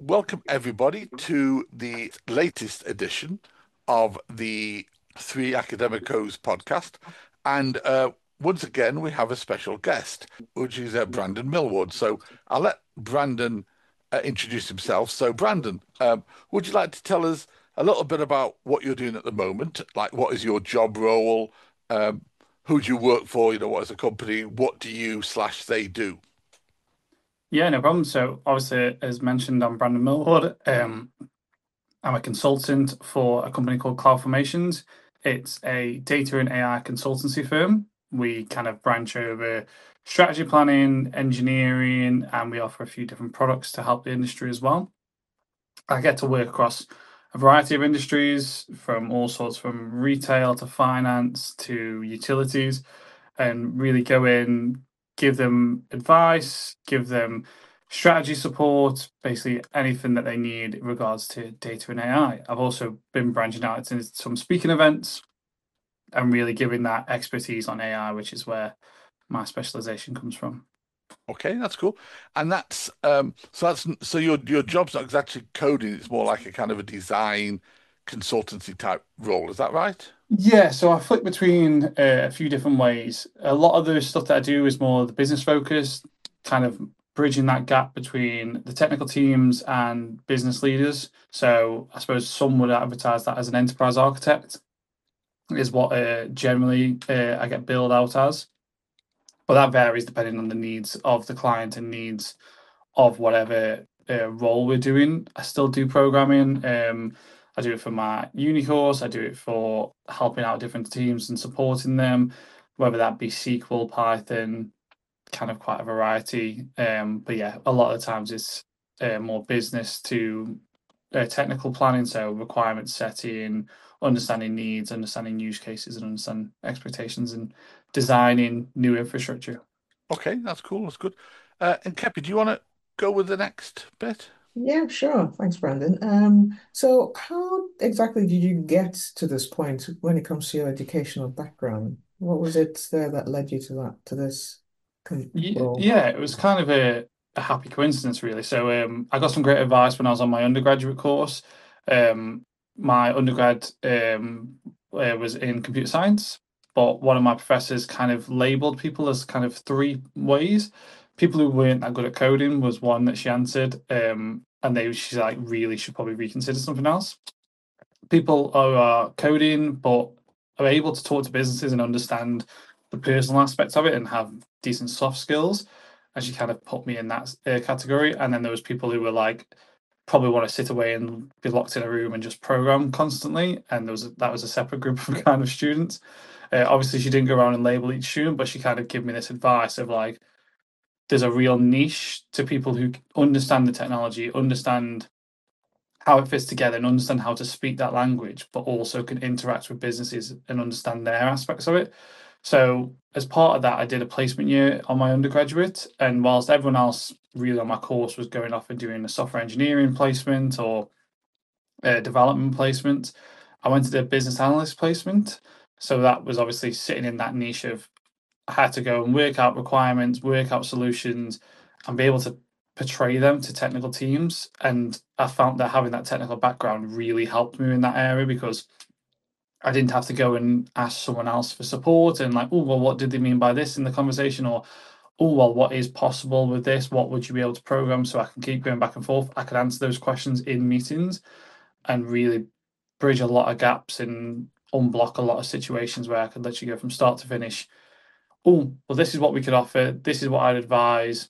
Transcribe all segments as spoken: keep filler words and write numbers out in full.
welcome everybody to the latest edition of the Three Academicos podcast. And uh, once again, we have a special guest, which is uh, Brandon Millward. So I'll let Brandon uh, introduce himself. So, Brandon, um, would you like to tell us a little bit about what you're doing at the moment? Like, what is your job role? Um, who do you work for? You know, what is a company? What do you slash they do? Yeah, no problem. So obviously, as mentioned, I'm Brandon Millward. Um, I'm a consultant for a company called Cloud Formations. It's a data and A I consultancy firm. We kind of branch over strategy planning, engineering, and we offer a few different products to help the industry as well. I get to work across a variety of industries from all sorts, from retail to finance to utilities, and really go in, give them advice, give them strategy support, basically anything that they need in regards to data and A I. I've also been branching out into some speaking events and really giving that expertise on A I, which is where my specialization comes from. Okay, that's cool. And that's um so that's so your your job's not exactly coding, it's more like a kind of a design consultancy type role, is that right? Yeah, so I flick between uh, a few different ways. A lot of the stuff that I do is more the business focused, kind of bridging that gap between the technical teams and business leaders. So I suppose some would advertise that as an enterprise architect, is what uh, generally uh, I get billed out as. But that varies depending on the needs of the client and needs of whatever uh, role we're doing. I still do programming. Um, I do it for my uni course. I do it for helping out different teams and supporting them, whether that be S Q L, Python, kind of quite a variety. Um, but yeah, a lot of the times it's uh, more business to uh, technical planning, so requirement setting, understanding needs, understanding use cases, and understanding expectations, and designing new infrastructure. Okay, that's cool, that's good. Uh, and Kepi, do you want to go with the next bit? Yeah, sure. Thanks, Brandon. Um, so how exactly did you get to this point when it comes to your educational background? What was it there that led you to that, to this con- Ye- role? Yeah, it was kind of a, a happy coincidence, really. So um, I got some great advice when I was on my undergraduate course. Um, my undergrad um, uh, was in computer science, but one of my professors kind of labeled people as kind of three ways. People who weren't that good at coding was one that she answered, um, and they she's like really should probably reconsider something else. People who are coding but are able to talk to businesses and understand the personal aspects of it and have decent soft skills. And she kind of put me in that uh, category. And then there was people who were like probably want to sit away and be locked in a room and just program constantly. And there was a, that was a separate group of kind of students. Uh, obviously, she didn't go around and label each student, but she kind of gave me this advice of like, there's a real niche to people who understand the technology, understand how it fits together and understand how to speak that language, but also can interact with businesses and understand their aspects of it. So, as part of that, I did a placement year on my undergraduate. And whilst everyone else really on my course was going off and doing a software engineering placement or a development placement, I went to do a business analyst placement. So, that was obviously sitting in that niche of I had to go and work out requirements, work out solutions, and be able to portray them to technical teams. And I found that having that technical background really helped me in that area because I didn't have to go and ask someone else for support and like, oh, well, what did they mean by this in the conversation? Or, oh, well, what is possible with this? What would you be able to program? So I can keep going back and forth. I could answer those questions in meetings and really bridge a lot of gaps and unblock a lot of situations where I could literally go from start to finish. Oh, well, this is what we could offer. This is what I'd advise,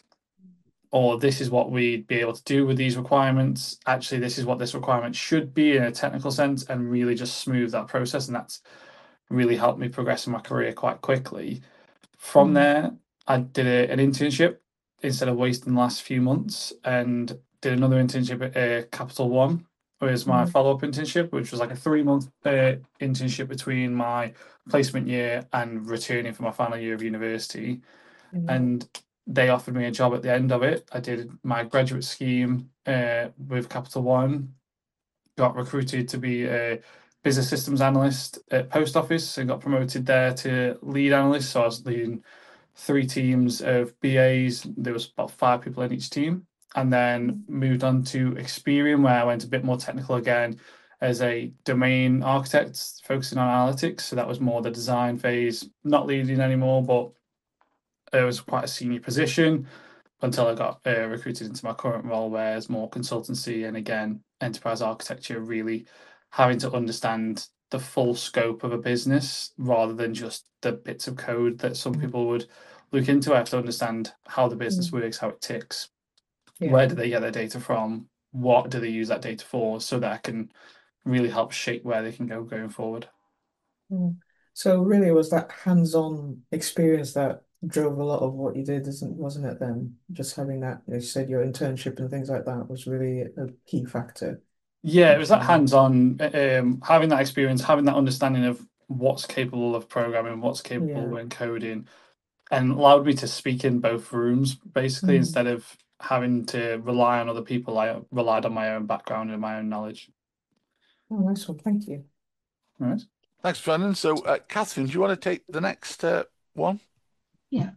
or this is what we'd be able to do with these requirements. Actually, this is what this requirement should be in a technical sense, and really just smooth that process. And that's really helped me progress in my career quite quickly. From Mm. there, I did a, an internship instead of wasting the last few months and did another internship at uh, Capital One. Was my Mm. follow-up internship, which was like a three-month uh, internship between my placement year and returning for my final year of university. Mm. And they offered me a job at the end of it. I did my graduate scheme uh, with Capital One, got recruited to be a business systems analyst at Post Office and got promoted there to lead analyst. So I was leading three teams of B As. There was about five people in each team. and then moved on to Experian, where I went a bit more technical again as a domain architect, focusing on analytics. So that was more the design phase, not leading anymore, but it was quite a senior position until I got uh, recruited into my current role, where it's more consultancy and again enterprise architecture, really having to understand the full scope of a business rather than just the bits of code that some people would look into. I have to understand how the business Mm. works, how it ticks, Yeah. where do they get their data from, what do they use that data for, so that I can really help shape where they can go going forward. Mm. So really, it was that hands-on experience that drove a lot of what you did, isn't, wasn't it then? Just having that, you said your internship and things like that was really a key factor. Yeah, it was that Um, hands-on, um, having that experience, having that understanding of what's capable of programming, what's capable yeah. when coding, and allowed me to speak in both rooms, basically, Mm. instead of having to rely on other people. I relied on my own background and my own knowledge. Oh, nice one. Thank you. All right. Thanks, Brendan. So, uh, Catherine, do you want to take the next uh, one? Yeah.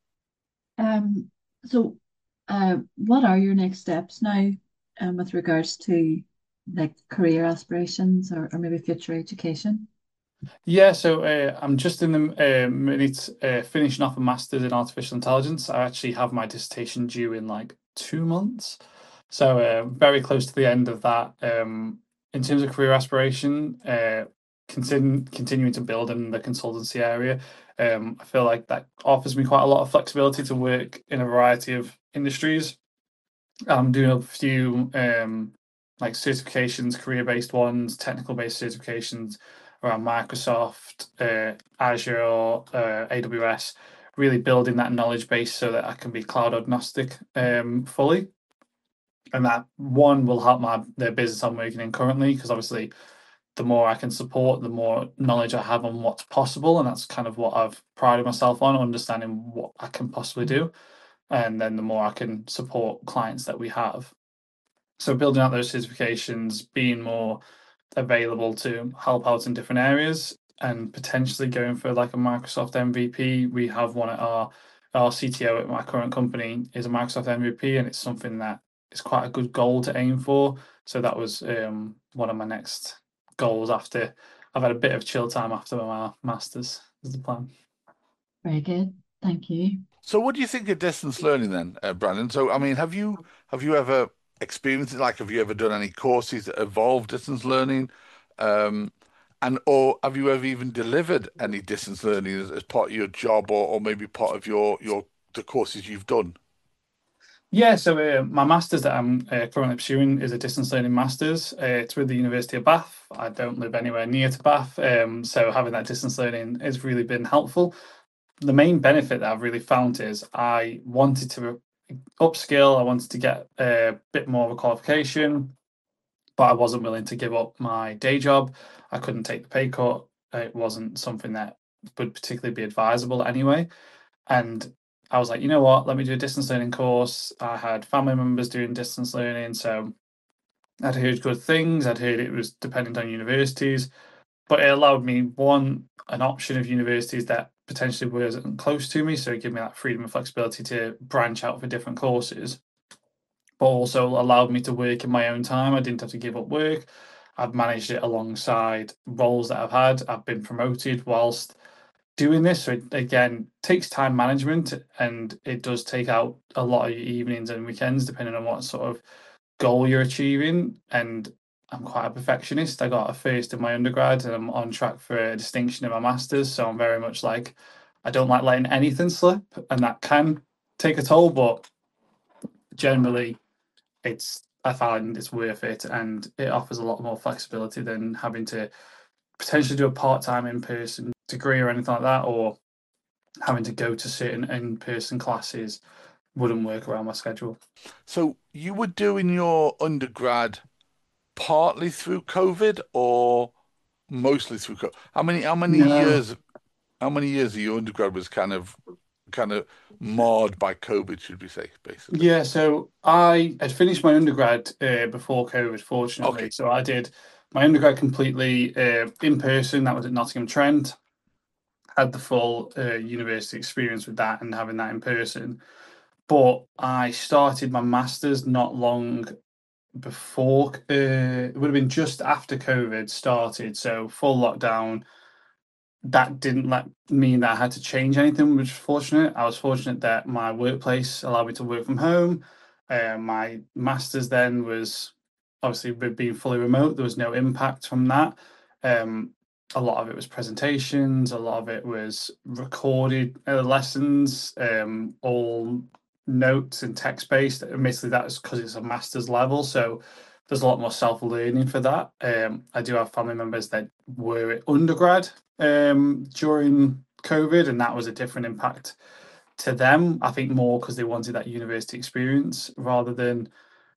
Um, so, uh, what are your next steps now, um, with regards to like career aspirations or, or maybe future education? Yeah, so uh, I'm just in the uh, minute uh, finishing off a master's in artificial intelligence. I actually have my dissertation due in like two months, so uh, very close to the end of that. Um, in terms of career aspiration, uh, continu continuing to build in the consultancy area. Um, I feel like that offers me quite a lot of flexibility to work in a variety of industries. I'm doing a few um, like certifications, career-based ones, technical-based certifications around Microsoft, uh, Azure, uh, A W S, really building that knowledge base so that I can be cloud agnostic um, fully. And that one will help my the business I'm working in currently, because obviously the more I can support, the more knowledge I have on what's possible, and that's kind of what I've prided myself on, understanding what I can possibly do, and then the more I can support clients that we have. So building out those certifications, being more available to help out in different areas, and potentially going for like a Microsoft M V P. We have one at our our C T O at my current company is a Microsoft M V P, and it's something that is quite a good goal to aim for. So that was um, one of my next goals after I've had a bit of chill time after my masters. Is the plan. Very good. Thank you. So, what do you think of distance learning then, uh, Brandon? So, I mean, have you have you ever experienced it? Like, have you ever done any courses that involve distance learning? Um, and or have you ever even delivered any distance learning as, as part of your job, or, or maybe part of your your the courses you've done? Yeah, so uh, my master's that I'm uh, currently pursuing is a distance learning master's. Uh, it's with the University of Bath. I don't live anywhere near to Bath, um, so having that distance learning has really been helpful. The main benefit that I've really found is I wanted to upskill, I wanted to get a bit more of a qualification, but I wasn't willing to give up my day job. I couldn't take the pay cut. It wasn't something that would particularly be advisable anyway. And I was like, you know what, let me do a distance learning course. I had family members doing distance learning, so I'd heard good things. I'd heard it was dependent on universities, but it allowed me one an option of universities that potentially wasn't close to me, so it gave me that freedom and flexibility to branch out for different courses, but also allowed me to work in my own time. I didn't have to give up work. I've managed it alongside roles that I've had. I've been promoted whilst doing this. So it, again, takes time management, and it does take out a lot of your evenings and weekends, depending on what sort of goal you're achieving. And I'm quite a perfectionist. I got a first in my undergrad, and I'm on track for a distinction in my masters. So I'm very much like, I don't like letting anything slip, and that can take a toll. But generally, it's I find it's worth it, and it offers a lot more flexibility than having to potentially do a part-time in-person degree or anything like that, or having to go to certain in-person classes wouldn't work around my schedule. So, you were doing your undergrad partly through COVID, or mostly through COVID? How many how many No. years how many years of your undergrad was kind of kind of marred by COVID, should we say, basically? Yeah, so I had finished my undergrad uh, before COVID, fortunately. Okay. So I did my undergrad completely uh, in person. That was at Nottingham Trent. Had the full uh, university experience with that and having that in person. but I started my master's not long before. Uh, it would have been just after COVID started, so full lockdown. That didn't let mean that I had to change anything, which was fortunate. I was fortunate that my workplace allowed me to work from home. Uh, my master's then was obviously with being fully remote, there was no impact from that. Um, a lot of it was presentations, a lot of it was recorded uh, lessons, um, all notes and text based. Admittedly, that is because it's a master's level, so there's a lot more self learning for that. Um, I do have family members that were at undergrad um, during COVID, and that was a different impact to them. I think more because they wanted that university experience rather than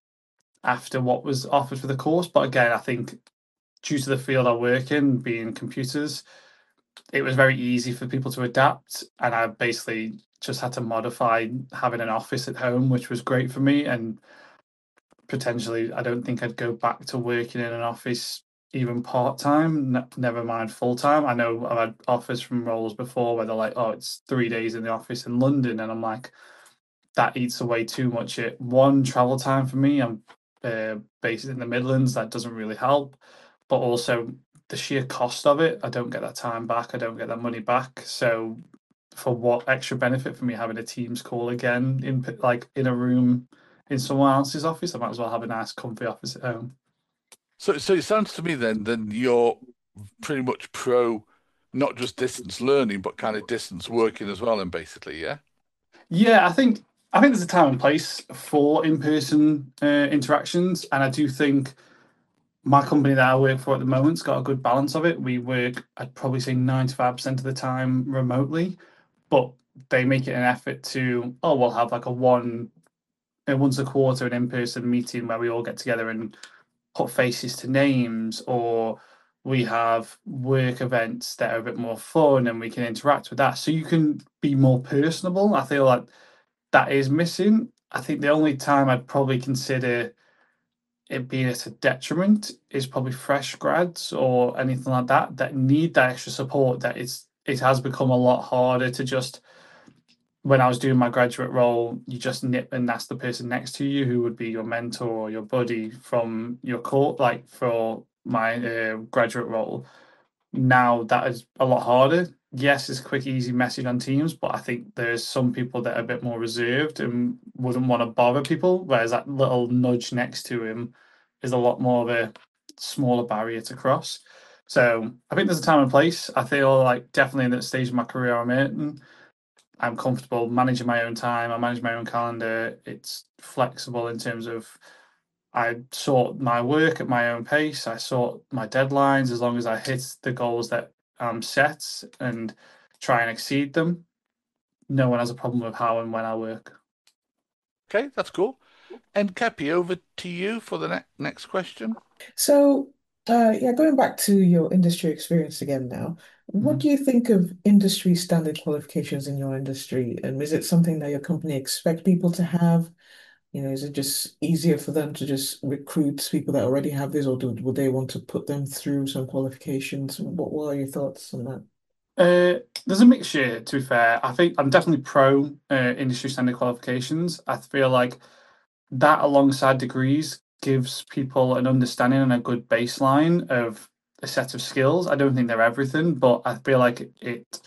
after what was offered for the course. But again, I think due to the field I work in, being computers, it was very easy for people to adapt, and I basically just had to modify having an office at home, which was great for me. And potentially, I don't think I'd go back to working in an office even part time, n- never mind full time. I know I've had offers from roles before where they're like, oh, it's three days in the office in London. And I'm like, that eats away too much at one, travel time for me. I'm uh, based in the Midlands, that doesn't really help. But also, the sheer cost of it, I don't get that time back, I don't get that money back. So, for what extra benefit for me having a Teams call again in p- like in a room in someone else's office? I might as well have a nice, comfy office at home. So, so it sounds to me then, then you're pretty much pro, not just distance learning, but kind of distance working as well, and basically, yeah. Yeah, I think I think there's a time and place for in-person uh, interactions, and I do think my company that I work for at the moment's got a good balance of it. We work, I'd probably say ninety-five percent of the time remotely, but they make it an effort to, oh, we'll have like a one, uh, once a quarter an in-person meeting where we all get together and put faces to names, or we have work events that are a bit more fun and we can interact with that. So you can be more personable. I feel like that is missing. I think the only time I'd probably consider it being at a detriment is probably fresh grads or anything like that that need that extra support. That it's it has become a lot harder to just, when I was doing my graduate role, you just nip and that's the person next to you who would be your mentor or your buddy from your course. Like for my uh, graduate role, now that is a lot harder. Yes, it's a quick, easy message on Teams, but I think there's some people that are a bit more reserved and wouldn't want to bother people, whereas that little nudge next to him is a lot more of a smaller barrier to cross. So I think there's a time and place. I feel like definitely in that stage of my career I'm in, I'm comfortable managing my own time. I manage my own calendar. It's flexible in terms of I sort my work at my own pace. I sort my deadlines as long as I hit the goals that I'm set and try and exceed them. No one has a problem with how and when I work. Okay, that's cool. And Kepi, over to you for the ne next question. So, uh, yeah, going back to your industry experience again now, what Mhm. do you think of industry standard qualifications in your industry? And is it something that your company expect people to have? You know, is it just easier for them to just recruit people that already have this, or do, would they want to put them through some qualifications? What, what are your thoughts on that? Uh, there's a mixture, to be fair. I think I'm definitely pro uh, industry standard qualifications. I feel like that alongside degrees gives people an understanding and a good baseline of a set of skills. I don't think they're everything, but I feel like it, it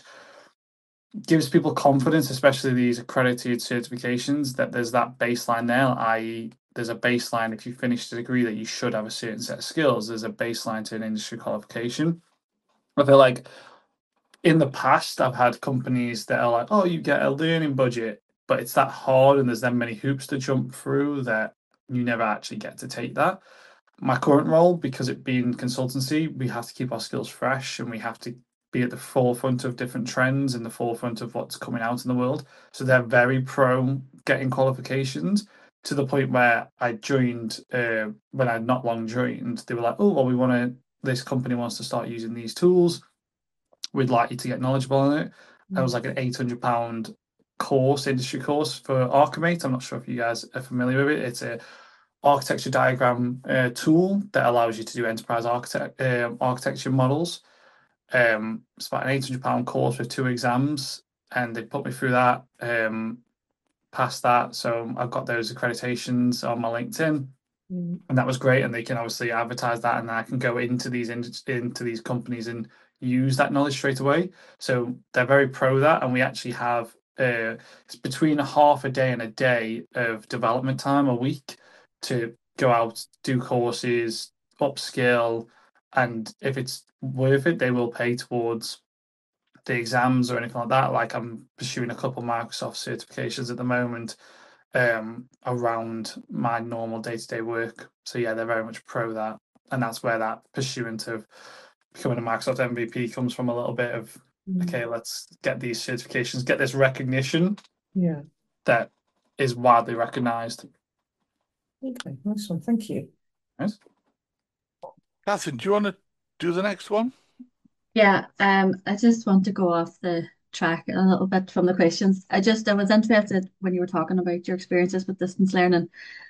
gives people confidence, especially these accredited certifications, that there's that baseline there, that is, there's a baseline if you finish the degree that you should have a certain set of skills. There's a baseline to an industry qualification. I feel like in the past, I've had companies that are like, oh, you get a learning budget, but it's that hard and there's that many hoops to jump through that you never actually get to take that. My current role, because it being consultancy, we have to keep our skills fresh and we have to be at the forefront of different trends and the forefront of what's coming out in the world. So they're very pro getting qualifications to the point where I joined uh, when I'd not long joined. They were like, oh, well, we want to, this company wants to start using these tools. We'd like you to get knowledgeable on it. It was like an eight hundred pound course, industry course for Archimate. I'm not sure if you guys are familiar with it. It's a architecture diagram uh, tool that allows you to do enterprise architect um architecture models. Um, it's about an eight hundred pound course with two exams, and they put me through that. Um, passed that, so I've got those accreditations on my LinkedIn. Mm. And that was great, and they can obviously advertise that, and then I can go into these in, into these companies and use that knowledge straight away. So they're very pro that, and we actually have uh, it's between a half a day and a day of development time a week to go out, do courses, upskill, and if it's worth it, they will pay towards the exams or anything like that. Like I'm pursuing a couple Microsoft certifications at the moment um around my normal day-to-day work. So yeah, they're very much pro that, and that's where that pursuant of becoming a Microsoft M V P comes from, a little bit of Mm. okay, let's get these certifications, get this recognition Yeah. that is widely recognized. Okay, nice one. Thank you. Right? Catherine, do you want to do the next one? Yeah, um, I just want to go off the track a little bit from the questions. I just I was interested when you were talking about your experiences with distance learning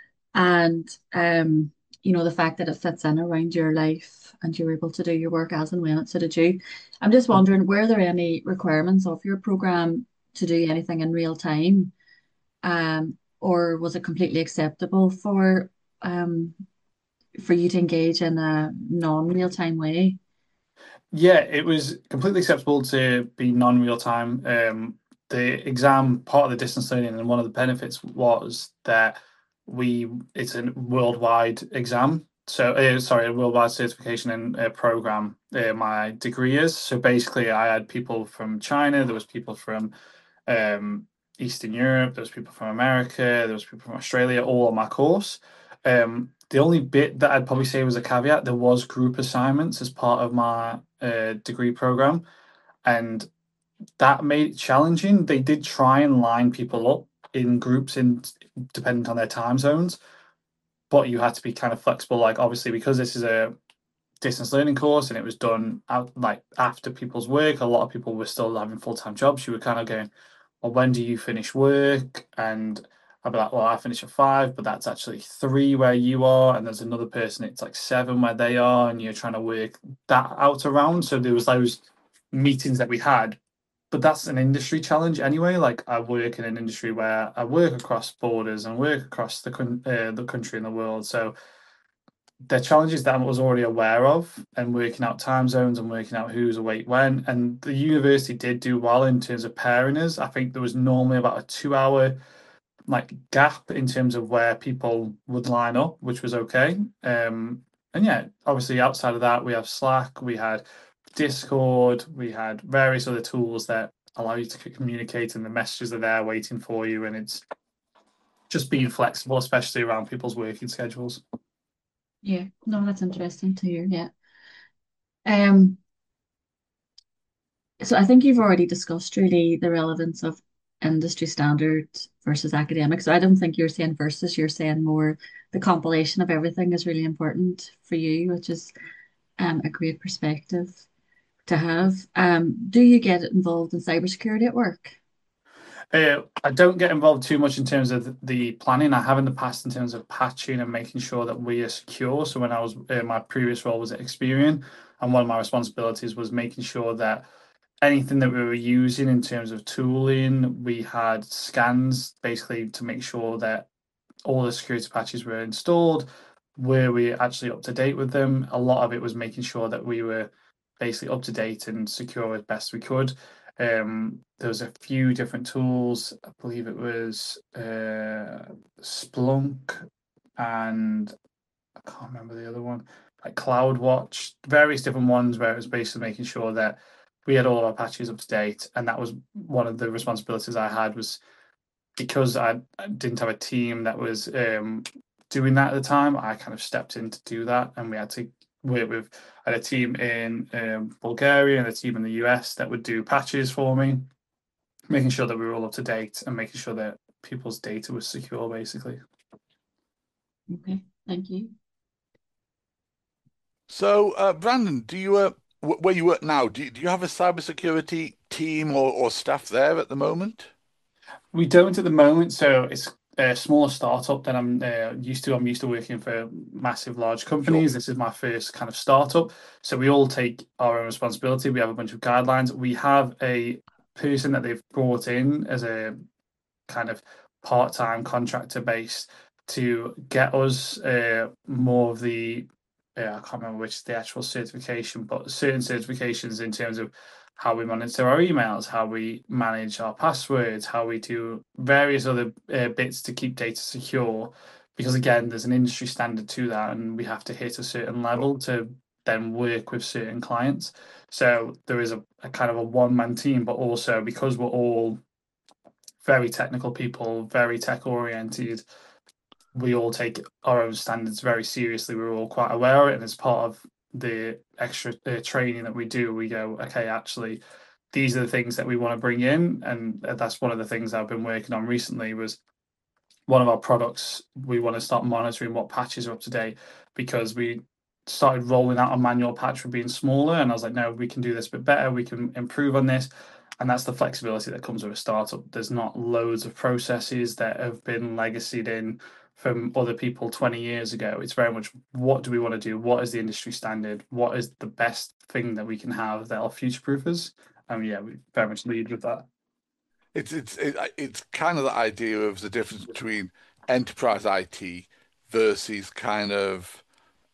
and um, you know, the fact that it fits in around your life and you're able to do your work as and when it suited you. I'm just wondering, were there any requirements of your program to do anything in real time? Um, or was it completely acceptable for um for you to engage in a non-real time way? Yeah, it was completely acceptable to be non-real time. Um, the exam part of the distance learning, and one of the benefits was that we it's a worldwide exam. So, uh, sorry, a worldwide certification and uh, program. Uh, my degree is so basically, I had people from China. There was people from um, Eastern Europe. There was people from America. There was people from Australia, all on my course. Um, the only bit that I'd probably say was a caveat, there was group assignments as part of my uh, degree program, and that made it challenging. They did try and line people up in groups in dependent on their time zones, but you had to be kind of flexible. Like obviously, because this is a distance learning course and it was done out like after people's work, a lot of people were still having full-time jobs. You were kind of going, well, when do you finish work? And I'd be like, well, I finish at five, but that's actually three where you are, and there's another person, it's like seven where they are, and you're trying to work that out around. So there was those meetings that we had, but that's an industry challenge anyway. Like I work in an industry where I work across borders and work across the con- uh, the country and the world. So the challenges that I was already aware of, and working out time zones and working out who's awake when. And the university did do well in terms of pairing us. I think there was normally about a two hour like gap in terms of where people would line up, which was okay. Um, and yeah, obviously outside of that, we have Slack, we had Discord, we had various other tools that allow you to communicate, and the messages are there waiting for you. And it's just being flexible, especially around people's working schedules. Yeah, no, that's interesting to hear. Yeah. Um, so I think you've already discussed really the relevance of industry standards versus academic. So I don't think you're saying versus, you're saying more the compilation of everything is really important for you, which is um, a great perspective to have. Um, do you get involved in cybersecurity at work? Uh, I don't get involved too much in terms of the planning. I have in the past in terms of patching and making sure that we are secure. So when I was uh, my previous role was at Experian, and one of my responsibilities was making sure that anything that we were using in terms of tooling, we had scans basically to make sure that all the security patches were installed. Were we actually up to date with them? A lot of it was making sure that we were basically up to date and secure as best we could. Um, there was a few different tools. I believe it was uh, Splunk, and I can't remember the other one, like CloudWatch, various different ones where it was basically making sure that we had all our patches up to date. And that was one of the responsibilities I had, was because I didn't have a team that was um, doing that at the time. I kind of stepped in to do that, and we had to work with I had a team in um, Bulgaria and a team in the U S that would do patches for me, making sure that we were all up to date and making sure that people's data was secure, basically. Okay, thank you. So, uh, Brandon, do you uh, wh- where you work now? Do you, do you have a cybersecurity team or, or staff there at the moment? We don't at the moment, so it's a smaller startup that I'm uh, used to. I'm used to working for massive, large companies. Sure. This is my first kind of startup. So we all take our own responsibility. We have a bunch of guidelines. We have a person that they've brought in as a kind of part-time contractor based to get us uh, more of the uh, I can't remember which is the actual certification, but certain certifications in terms of how we monitor our emails, how we manage our passwords, how we do various other uh, bits to keep data secure. Because again, there's an industry standard to that, and we have to hit a certain level to then work with certain clients. So there is a, a kind of a one-man team, but also because we're all very technical people, very tech oriented, we all take our own standards very seriously. We're all quite aware of it, and as part of the extra uh, training that we do, we go, okay, actually, these are the things that we want to bring in, and that's one of the things I've been working on recently. Was one of our products, we want to start monitoring what patches are up to date, because we started rolling out a manual patch for being smaller, and I was like, no, we can do this a bit better, we can improve on this. And that's the flexibility that comes with a startup. There's not loads of processes that have been legacied in from other people twenty years ago. It's very much, what do we want to do? What is the industry standard? What is the best thing that we can have that'll future-proof us? And yeah, we very much lead with that. It's it's it, it's kind of the idea of the difference between enterprise I T versus kind of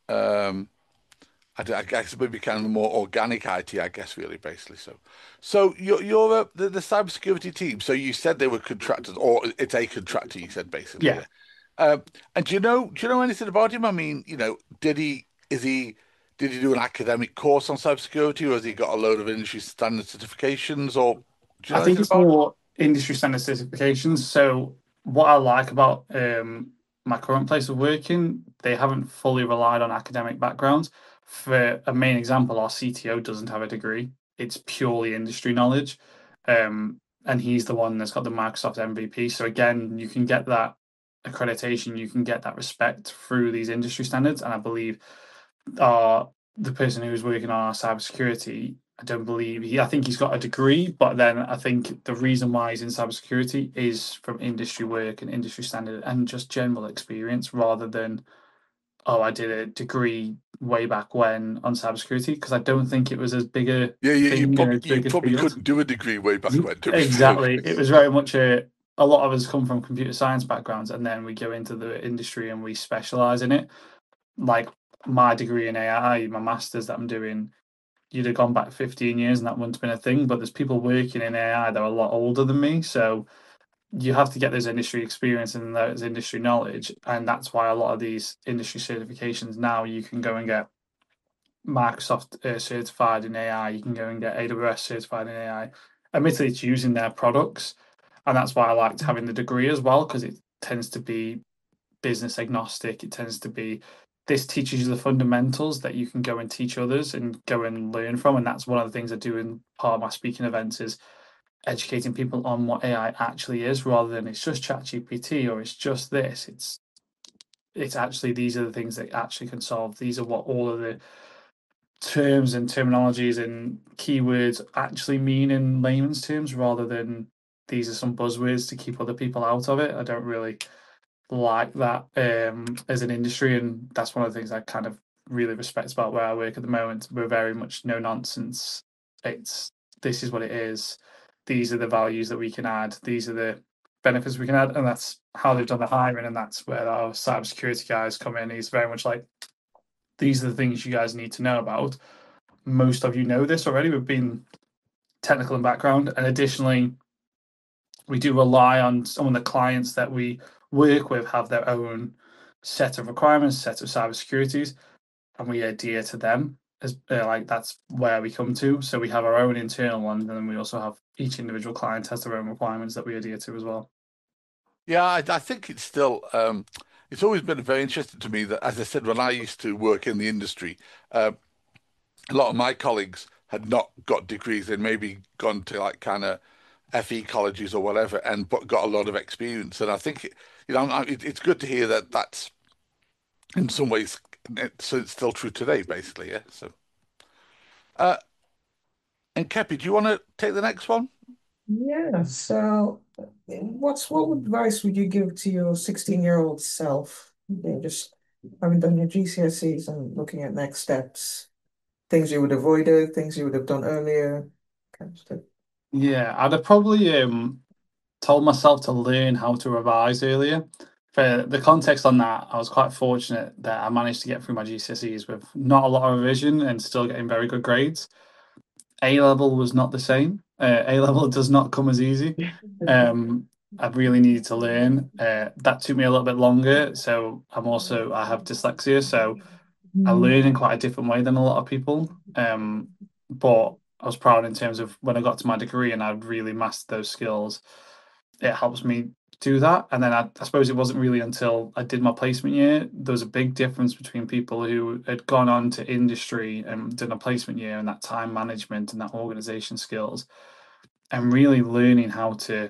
um, I, d- I guess maybe kind of more organic I T, I guess, really, basically. So, so you're you're uh, the the cybersecurity team. So you said they were contractors, or it's a contractor. You said basically, Yeah. yeah. Um, and do you know do you know anything about him? I mean, you know, did he is he did he do an academic course on cybersecurity, or has he got a load of industry standard certifications, or do you I know think anything it's about him? more industry standard certifications. So what I like about um, my current place of working, they haven't fully relied on academic backgrounds. For a main example, our C T O doesn't have a degree. It's purely industry knowledge. Um, and he's the one that's got the Microsoft M V P. So again, you can get that accreditation, you can get that respect through these industry standards. And I believe our the person who was working on our cybersecurity, I don't believe he. I think he's got a degree, but then I think the reason why he's in cybersecurity is from industry work and industry standard and just general experience, rather than, oh, I did a degree way back when on cybersecurity, because I don't think it was as big a Yeah, you, you thing and probably as you big a probably field. couldn't do a degree way back when, to be fair. Exactly. It was very much a. A lot of us come from computer science backgrounds, and then we go into the industry and we specialize in it. Like my degree in A I, my master's that I'm doing, you'd have gone back fifteen years and that wouldn't have been a thing. But there's people working in A I that are a lot older than me. So you have to get those industry experience and those industry knowledge. And that's why a lot of these industry certifications now, you can go and get Microsoft uh, certified in A I, you can go and get A W S certified in A I. Admittedly, it's using their products. And that's why I liked having the degree as well, because it tends to be business agnostic. It tends to be, this teaches you the fundamentals that you can go and teach others and go and learn from. And that's one of the things I do in part of my speaking events, is educating people on what A I actually is, rather than it's just ChatGPT or it's just this. It's it's actually, these are the things that actually can solve. These are what all of the terms and terminologies and keywords actually mean in layman's terms, rather than these are some buzzwords to keep other people out of it. I don't really like that um, as an industry, and that's one of the things I kind of really respect about where I work at the moment. We're very much no nonsense. It's, this is what it is. These are the values that we can add. These are the benefits we can add, and that's how they've done the hiring. And that's where our cybersecurity guys come in. He's very much like, these are the things you guys need to know about. Most of you know this already. We've been technical in background, and additionally, we do rely on some of the clients that we work with have their own set of requirements, set of cybersecurities, and we adhere to them. As uh, like that's where we come to. So we have our own internal one, and then we also have, each individual client has their own requirements that we adhere to as well. Yeah, I, I think it's still, um, it's always been very interesting to me that, as I said, when I used to work in the industry, uh, a lot of my colleagues had not got degrees. They'd maybe gone to like kind of F E colleges or whatever, and but got a lot of experience. And I think, you know, I- it, it's good to hear that that's in some ways it's, it's still true today, basically. Yeah. So, uh, and Kepi, do you want to take the next one? Yeah, so what's what advice would you give to your sixteen-year-old self? You know, just having done your G C S Es and looking at next steps, things you would have avoided, things you would have done earlier, kind of stuff. Yeah, I'd have probably um, told myself to learn how to revise earlier. For the context on that, I was quite fortunate that I managed to get through my G C S Es with not a lot of revision and still getting very good grades. A level was not the same. Uh, A level does not come as easy. Um, I really needed to learn. Uh, that took me a little bit longer. So I'm also I have dyslexia, so I learn in quite a different way than a lot of people. Um, but I was proud in terms of when I got to my degree and I'd really mastered those skills. It helps me do that. And then I, I suppose it wasn't really until I did my placement year, there was a big difference between people who had gone on to industry and done a placement year and that time management and that organization skills and really learning how to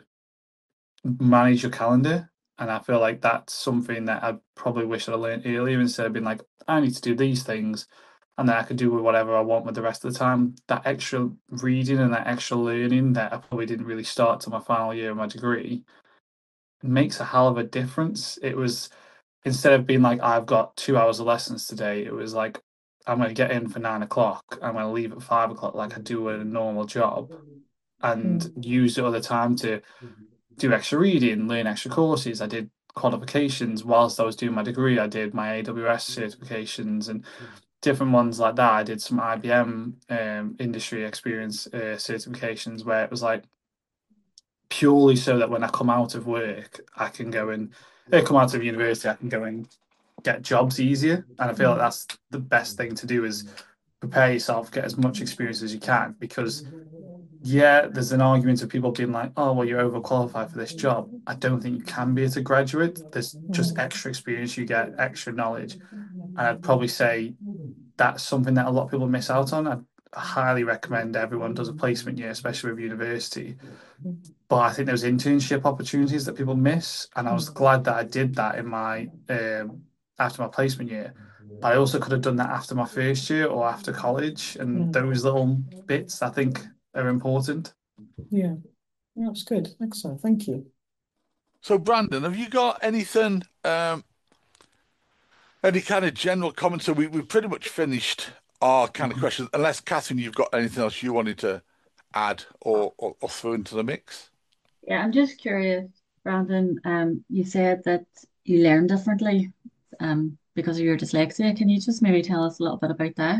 manage your calendar. And I feel like that's something that I probably wish I'd learned earlier instead of being like, I need to do these things and then I could do with whatever I want with the rest of the time. That extra reading and that extra learning that I probably didn't really start till my final year of my degree makes a hell of a difference. It was instead of being like, I've got two hours of lessons today, it was like, I'm going to get in for nine o'clock. I'm going to leave at five o'clock like I do at a normal job and use the other time to do extra reading, learn extra courses. I did qualifications whilst I was doing my degree. I did my A W S certifications and different ones like that. I did some I B M um, industry experience uh, certifications where it was like purely so that when I come out of work, I can go and uh, come out of university, I can go and get jobs easier. And I feel like that's the best thing to do is prepare yourself, get as much experience as you can, because yeah, there's an argument of people being like, oh, well, you're overqualified for this job. I don't think you can be as a graduate. There's just extra experience, you get extra knowledge. And I'd probably say that's something that a lot of people miss out on. I'd highly recommend everyone does a placement year, especially with university. But I think there's internship opportunities that people miss. And I was glad that I did that in my um, after my placement year. But I also could have done that after my first year or after college. And those little bits, I think, are important. Yeah, that's good. Excellent. Thank you. So, Brandon, have you got anything, um, any kind of general comments? So we, we've pretty much finished our kind of questions, unless, Catherine, you've got anything else you wanted to add or, or, or throw into the mix? Yeah, I'm just curious, Brandon. Um, you said that you learn differently um, because of your dyslexia. Can you just maybe tell us a little bit about that?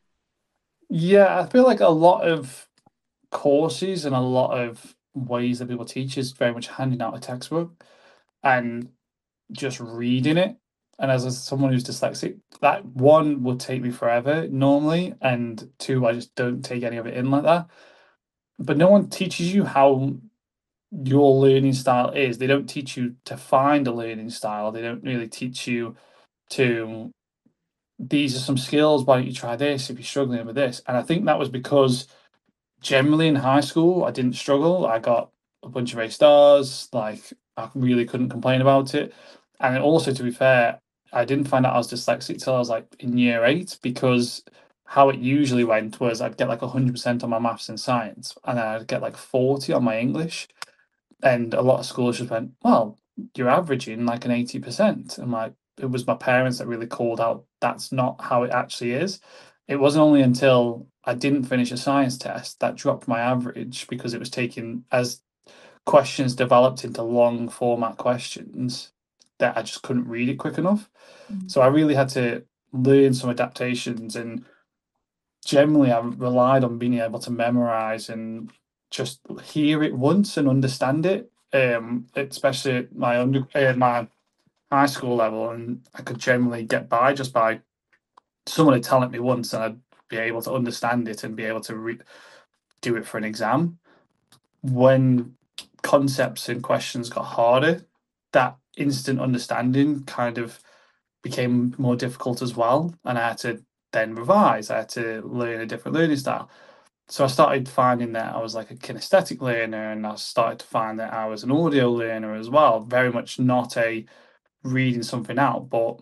Yeah, I feel like a lot of courses and a lot of ways that people teach is very much handing out a textbook and just reading it. And as a, someone who's dyslexic, that one would take me forever normally, and two, I just don't take any of it in like that. But no one teaches you how your learning style is. They don't teach you to find a learning style. They don't really teach you to, these are some skills, why don't you try this if you're struggling with this? And I think that was because generally in high school, I didn't struggle. I got a bunch of A stars. Like I really couldn't complain about it. And also, to be fair, I didn't find out I was dyslexic till I was like in year eight because how it usually went was I'd get like one hundred percent on my maths and science, and then I'd get like forty on my English. And a lot of schools just went, well, you're averaging like an eighty percent. And like, it was my parents that really called out, that's not how it actually is. It wasn't only until I didn't finish a science test that dropped my average because it was taking, as questions developed into long format questions, that I just couldn't read it quick enough. So I really had to learn some adaptations, and generally I relied on being able to memorize and just hear it once and understand it. Um, especially at my under uh, my high school level, and I could generally get by just by someone telling it me once, and I'd be able to understand it and be able to re- do it for an exam. When concepts and questions got harder, that instant understanding kind of became more difficult as well, and I had to then revise. I had to learn a different learning style. So I started finding that I was like a kinesthetic learner, and I started to find that I was an audio learner as well. Very much not a reading something out, but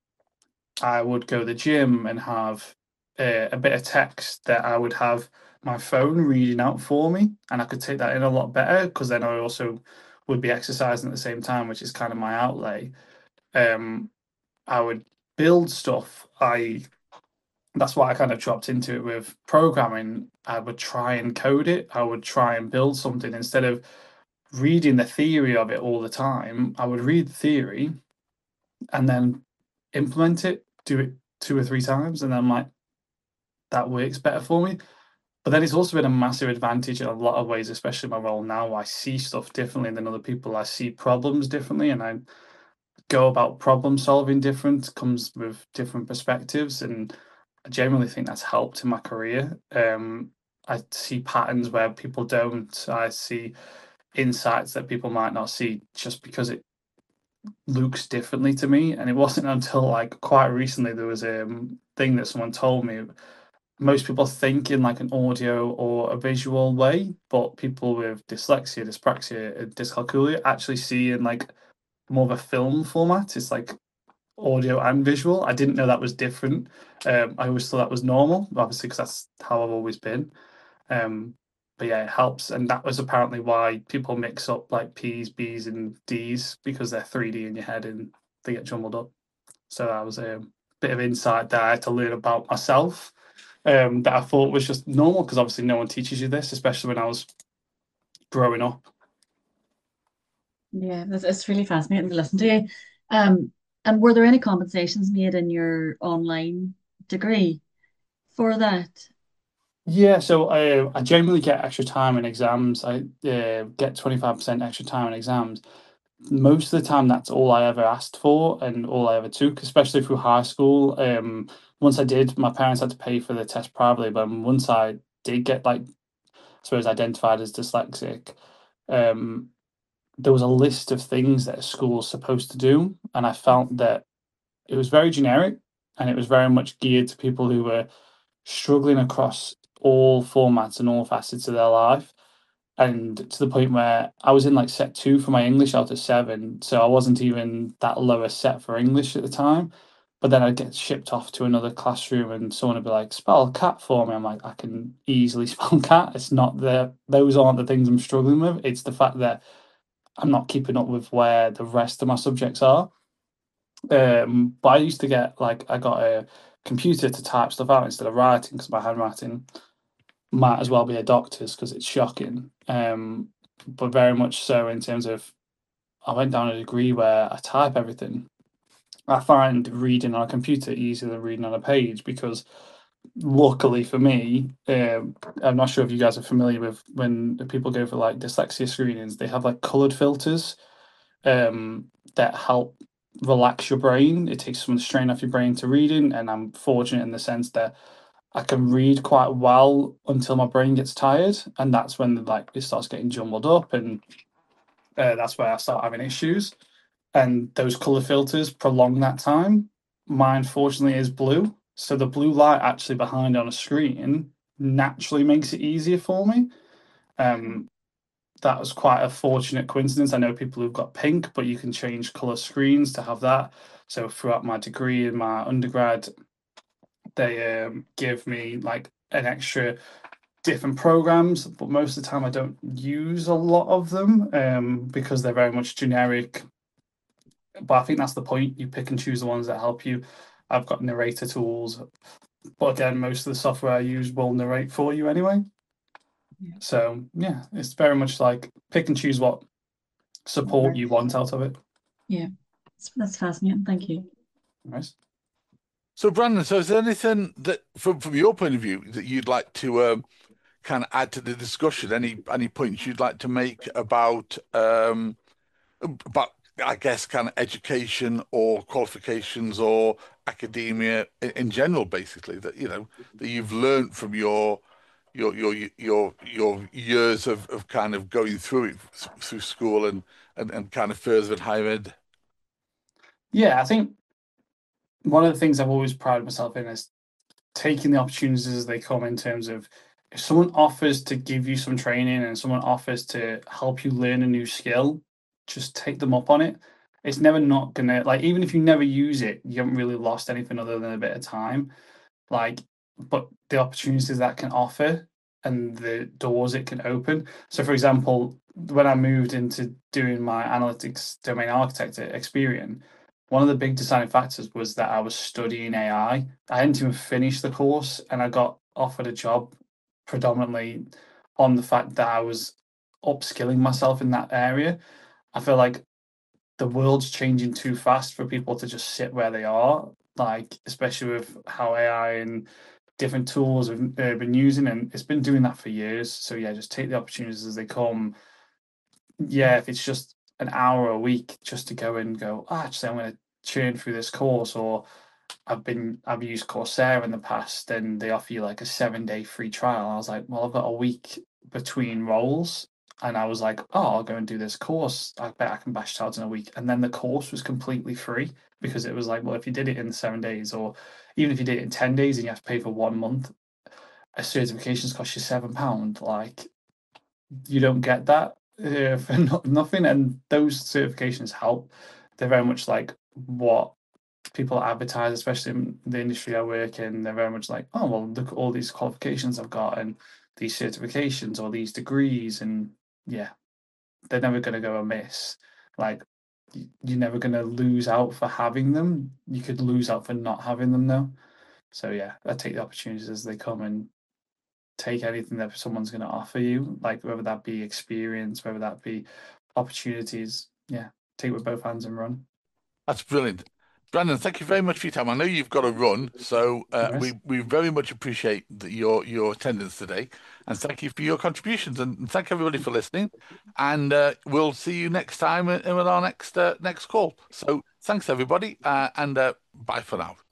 I would go to the gym and have uh, a bit of text that I would have my phone reading out for me, and I could take that in a lot better because then I also would be exercising at the same time, which is kind of my outlay. Um, I would build stuff. I That's why I kind of dropped into it with programming. I would try and code it. I would try and build something instead of reading the theory of it all the time, I would read the theory and then implement it, do it two or three times, and then I'm like, that works better for me. But then it's also been a massive advantage in a lot of ways, especially my role now. I see stuff differently than other people. I see problems differently, and I go about problem solving different, comes with different perspectives, and I genuinely think that's helped in my career. Um, I see patterns where people don't. I see insights that people might not see just because it looks differently to me. And it wasn't until like quite recently there was a um, thing that someone told me. Most people think in like an audio or a visual way, but people with dyslexia, dyspraxia, and dyscalculia actually see in like more of a film format. It's like audio and visual. I didn't know that was different. Um, I always thought that was normal, obviously, because that's how I've always been. Um, but yeah, it helps, and that was apparently why people mix up like P's, B's, and D's because they're three D in your head and they get jumbled up. So that was a bit of insight that I had to learn about myself. Um, that I thought was just normal because obviously no one teaches you this, especially when I was growing up. Yeah, it's, it's really fascinating to listen to you. Um, and were there any compensations made in your online degree for that? Yeah, so I I generally get extra time in exams. I uh, get twenty-five percent extra time in exams. Most of the time, that's all I ever asked for and all I ever took, especially through high school. Um, once I did, my parents had to pay for the test privately, but once I did get like, I suppose, identified as dyslexic, um, there was a list of things that a school's supposed to do, and I felt that it was very generic and it was very much geared to people who were struggling across all formats and all facets of their life. And to the point where I was in like set two for my English out of seven, so I wasn't even that lower set for English at the time. But then I'd get shipped off to another classroom and someone would be like, spell cat for me. I'm like, I can easily spell cat. It's not the, those aren't the things I'm struggling with. It's the fact that I'm not keeping up with where the rest of my subjects are. Um, but I used to get like, I got a computer to type stuff out instead of writing because my handwriting might as well be a doctor's because it's shocking. Um, but very much so in terms of I went down a degree where I type everything. I find reading on a computer easier than reading on a page because luckily for me, um, I'm not sure if you guys are familiar with when people go for like dyslexia screenings, they have like coloured filters um, that help relax your brain. It takes some of the strain off your brain to reading, and I'm fortunate in the sense that I can read quite well until my brain gets tired, and that's when like it starts getting jumbled up, and uh, that's where I start having issues. And those color filters prolong that time. Mine, fortunately, is blue, so the blue light actually behind on a screen naturally makes it easier for me. Um, that was quite a fortunate coincidence. I know people who've got pink, but you can change color screens to have that. So throughout my degree in my undergrad, they um, give me like an extra different programs, but most of the time I don't use a lot of them um, because they're very much generic. But I think that's the point. You pick and choose the ones that help you. I've got narrator tools, but again, most of the software I use will narrate for you anyway. Yeah. So yeah, it's very much like pick and choose what support you want out of it. Yeah, that's, that's fascinating. Thank you. Nice. So, Brandon, so is there anything that, from from your point of view, that you'd like to um, kind of add to the discussion? Any any points you'd like to make about um, about I guess kind of education or qualifications or academia in, in general, basically that you know that you've learned from your your your your your years of, of kind of going through it through school and, and, and kind of further and higher ed. Yeah, I think one of the things I've always prided myself in is taking the opportunities as they come in terms of if someone offers to give you some training and someone offers to help you learn a new skill, just take them up on it. It's never not gonna like even if you never use it, you haven't really lost anything other than a bit of time. Like, but the opportunities that can offer and the doors it can open. So, for example, when I moved into doing my analytics domain architect at Experian, one of the big deciding factors was that I was studying A I. I hadn't even finished the course, and I got offered a job predominantly on the fact that I was upskilling myself in that area. I feel like the world's changing too fast for people to just sit where they are, like especially with how A I and different tools have uh, been using, and it's been doing that for years. So yeah, just take the opportunities as they come. Yeah, if it's just an hour a week just to go and go, oh, actually, I'm going to churn through this course, or I've been I've used Coursera in the past, and they offer you like a seven day free trial. I was like, well, I've got a week between roles, and I was like, oh, I'll go and do this course. I bet I can bash it out in a week. And then the course was completely free because it was like, well, if you did it in seven days, or even if you did it in ten days and you have to pay for one month, a certifications cost you seven pound. Like you don't get that uh, for no, nothing, and those certifications help. They're very much like what people advertise, especially in the industry I work in. They're very much like, oh well, look at all these qualifications I've got and these certifications or these degrees, and yeah, they're never going to go amiss. Like you're never going to lose out for having them. You could lose out for not having them though. So yeah, I take the opportunities as they come and take anything that someone's going to offer you, like whether that be experience, whether that be opportunities. Yeah, take it with both hands and run. That's brilliant. Brandon, thank you very much for your time. I know you've got to run, so uh, Nice. we, we very much appreciate the, your your attendance today, and thank you for your contributions, and thank everybody for listening. And uh, we'll see you next time in, in our next uh, next call. So thanks everybody, uh, and uh, bye for now.